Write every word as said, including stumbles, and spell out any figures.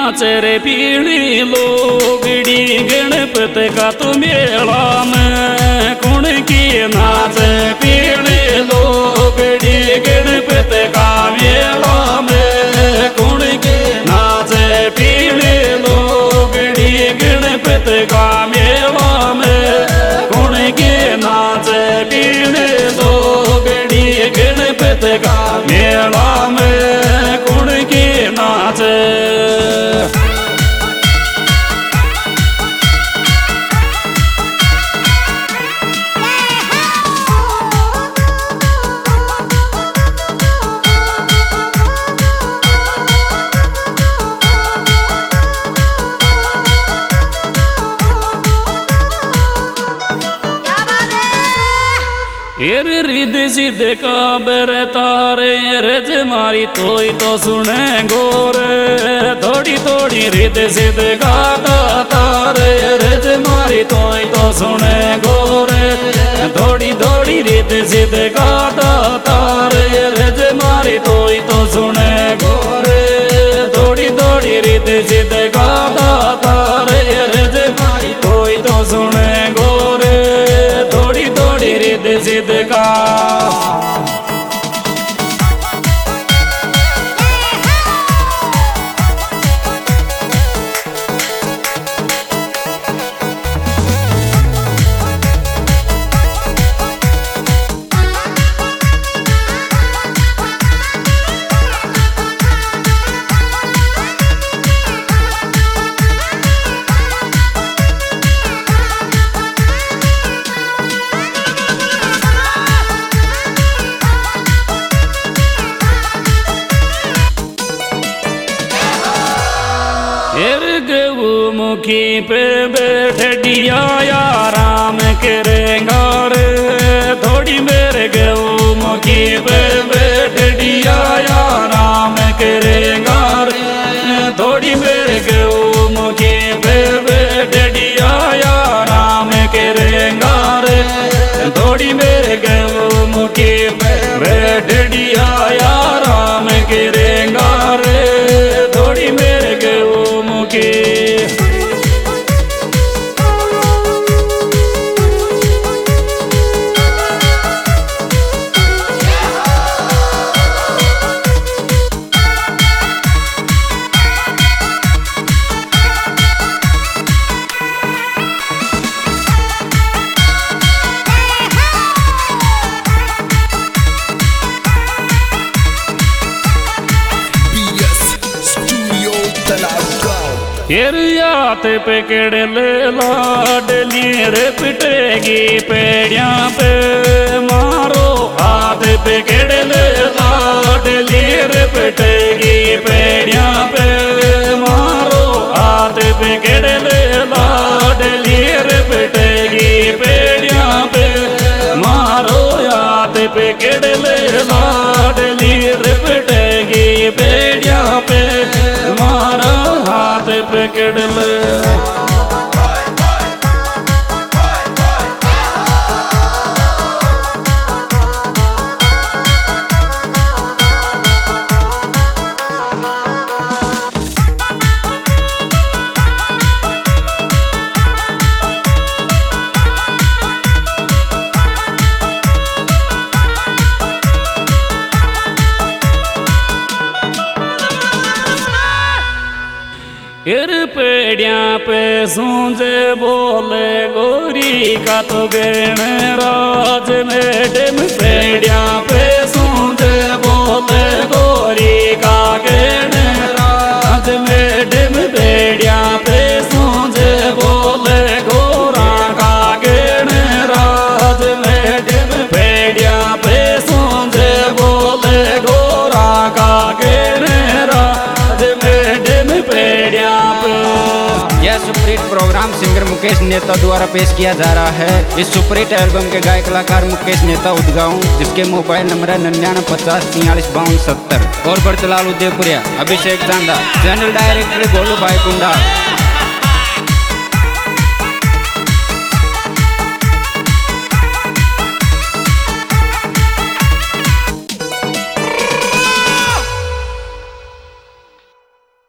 नाचे रे पीली लोगड़ी गणपत का तो मेला में कुण की नाचे पीली लोगड़ी गणपत का मेला में कुण की नाचे पीली लोगड़ी गणपत का मेला में कुण की नाचे पीली लोगड़ी गणपत का मेला में कुण की नाचे। एर रिद सिद्ध काबर तारे रज मारी तोई तो सुने गोर थोड़ी थोड़ी रिद सिद्ध गाता तारे रज मारी तोई तो सुने गोर थोड़ी थोड़ी रिद सिद्ध गाता तारे रज मारी तोई तो सुने गोर थोड़ी थोड़ी रिद सिद्ध गाता तारे रज मारी तोई तो सुने गोर थोड़ी थोड़ी रिद सिद्ध का। गऊ मुखी पे बैठ दिया या राम करेगा रे थोड़ी मेरे गऊ मुखी पे बैठ दिया या राम करेगा रे थोड़ी मेरे गऊ मुखी पे बैठ दिया या राम करेगा रे थोड़ी मेरे गऊ मुखी पे बैठ दिया या राम करेगा रे थोड़ी मेरे गऊ मुखी। यात पे केड़े ले लाडली रे पिटेगी पेड़िया पे मारो हाथ पे केड़े ले लाडली रे पिटेगी पेड़िया पे मारो हाथ पे केड़े ले लाडली रे पिटेगी पेड़िया पे मारो हाथ पे केड़े ले लाडली रे पिटेगी पेड़िया पे मारो हाथ पे केड़े एर पेड़िया पे सूंझे बोले गोरी का तो गण राज मैडम पेड़िया पे सूंझे बोले गोरी का गण राज मैडम पेड़िया पे सूंझे बोले गोरा का गण राज मैडम पेड़िया पे सूंझे बोले गोरा का गण राज मैडम पेड़िया। यह सुपरहिट प्रोग्राम सिंगर मुकेश नेता द्वारा पेश किया जा रहा है। इस सुपरहिट एल्बम के गायक कलाकार मुकेश नेता उदगांव, जिसके मोबाइल नंबर है निन्यानवे पचास तियालीस बावन सत्तर और बड़तलाल उदयपुरिया। अभिषेक चांदा, चैनल डायरेक्टर गोलू भाई कुंडा।